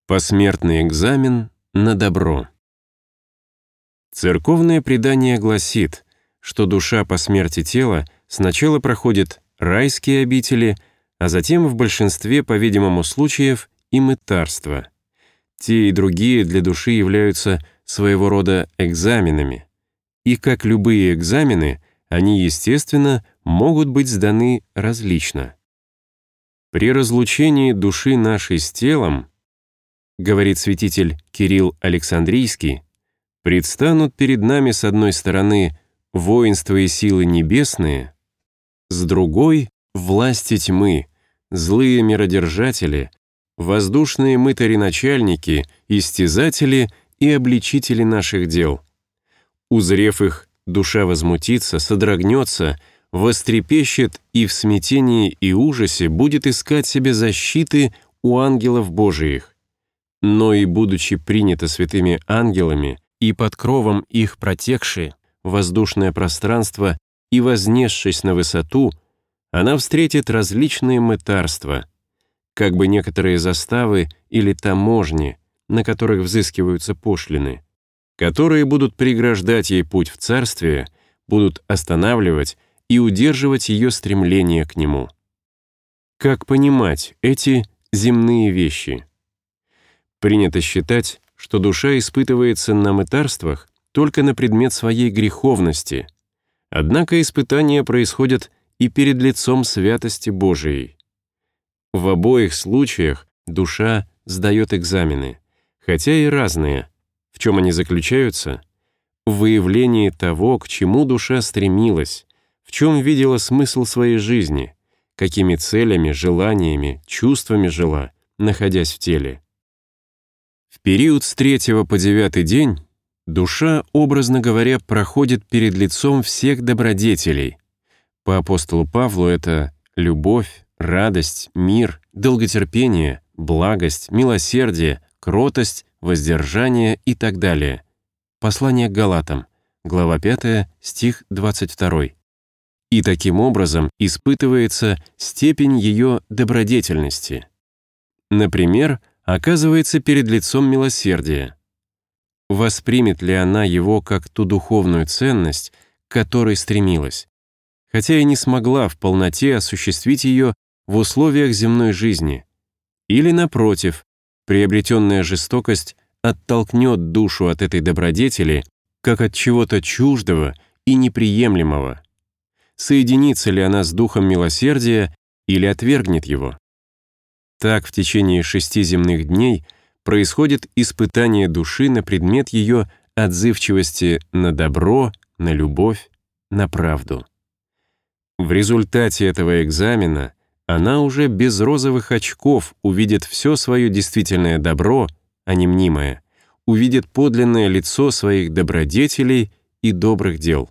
Посмертный экзамен на добро. Церковное предание гласит, что душа по смерти тела сначала проходит райские обители, а затем в большинстве, по-видимому, случаев и мытарство. Те и другие для души являются своего рода экзаменами. И как любые экзамены, они, естественно, могут быть сданы различно. При разлучении души нашей с телом, говорит святитель Кирилл Александрийский, предстанут перед нами с одной стороны воинства и силы небесные, с другой — власти тьмы, злые миродержатели, воздушные мытари-начальники, истязатели и обличители наших дел. Узрев их, душа возмутится, содрогнется, вострепещет и в смятении и ужасе будет искать себе защиты у ангелов Божиих. Но и будучи принята святыми ангелами и под кровом их протекши в воздушное пространство и вознесшись на высоту, она встретит различные мытарства, как бы некоторые заставы или таможни, на которых взыскиваются пошлины, которые будут преграждать ей путь в царствие, будут останавливать и удерживать ее стремление к нему. Как понимать эти земные вещи? Принято считать, что душа испытывается на мытарствах только на предмет своей греховности, однако испытания происходят и перед лицом святости Божией. В обоих случаях душа сдает экзамены, хотя и разные. В чем они заключаются? В выявлении того, к чему душа стремилась, в чем видела смысл своей жизни, какими целями, желаниями, чувствами жила, находясь в теле. В период с 3 по 9 день душа, образно говоря, проходит перед лицом всех добродетелей. По апостолу Павлу это любовь, радость, мир, долготерпение, благость, милосердие, кротость, воздержание и так далее. Послание к Галатам, глава 5, стих 22. И таким образом испытывается степень ее добродетельности. Например, оказывается перед лицом милосердия. Воспримет ли она его как ту духовную ценность, к которой стремилась, хотя и не смогла в полноте осуществить ее в условиях земной жизни? Или, напротив, приобретенная жестокость оттолкнет душу от этой добродетели, как от чего-то чуждого и неприемлемого? Соединится ли она с духом милосердия или отвергнет его? Так в течение 6 земных дней происходит испытание души на предмет ее отзывчивости на добро, на любовь, на правду. В результате этого экзамена она уже без розовых очков увидит все свое действительное добро, а не мнимое, увидит подлинное лицо своих добродетелей и добрых дел.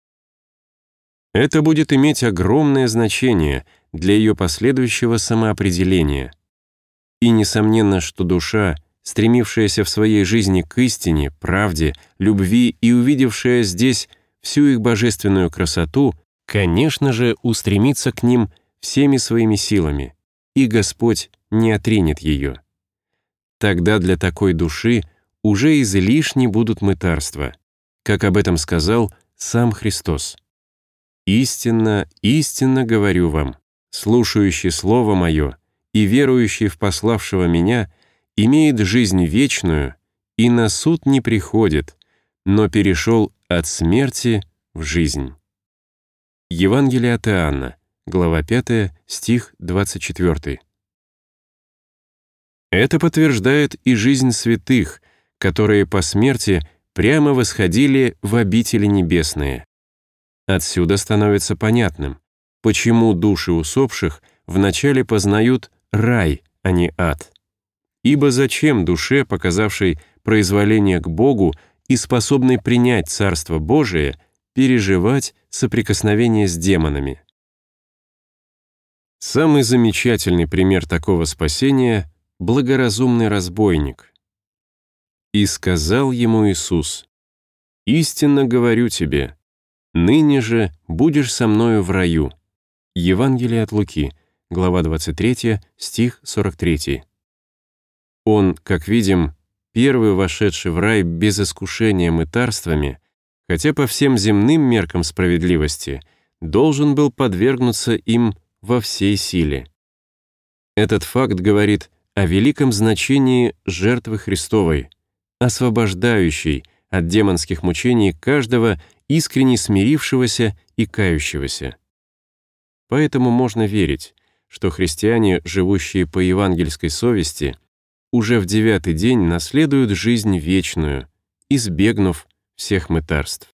Это будет иметь огромное значение для ее последующего самоопределения. И несомненно, что душа, стремившаяся в своей жизни к истине, правде, любви и увидевшая здесь всю их божественную красоту, конечно же, устремится к ним всеми своими силами, и Господь не отринет ее. Тогда для такой души уже излишни будут мытарства, как об этом сказал сам Христос. «Истинно, истинно говорю вам, слушающий Слово Мое и верующий в пославшего Меня имеет жизнь вечную и на суд не приходит, но перешел от смерти в жизнь». Евангелие от Иоанна, глава 5, стих 24. Это подтверждает и жизнь святых, которые по смерти прямо восходили в обители небесные. Отсюда становится понятным, почему души усопших вначале познают рай, а не ад. Ибо зачем душе, показавшей произволение к Богу и способной принять Царство Божие, переживать соприкосновение с демонами? Самый замечательный пример такого спасения — благоразумный разбойник. «И сказал ему Иисус: истинно говорю тебе, ныне же будешь со мною в раю». Евангелие от Луки, глава 23, стих 43. Он, как видим, первый вошедший в рай без искушения мытарствами, хотя по всем земным меркам справедливости должен был подвергнуться им во всей силе. Этот факт говорит о великом значении жертвы Христовой, освобождающей от демонских мучений каждого искренне смирившегося и кающегося. Поэтому можно верить, что христиане, живущие по евангельской совести, уже в 9-й день наследуют жизнь вечную, избегнув всех мытарств.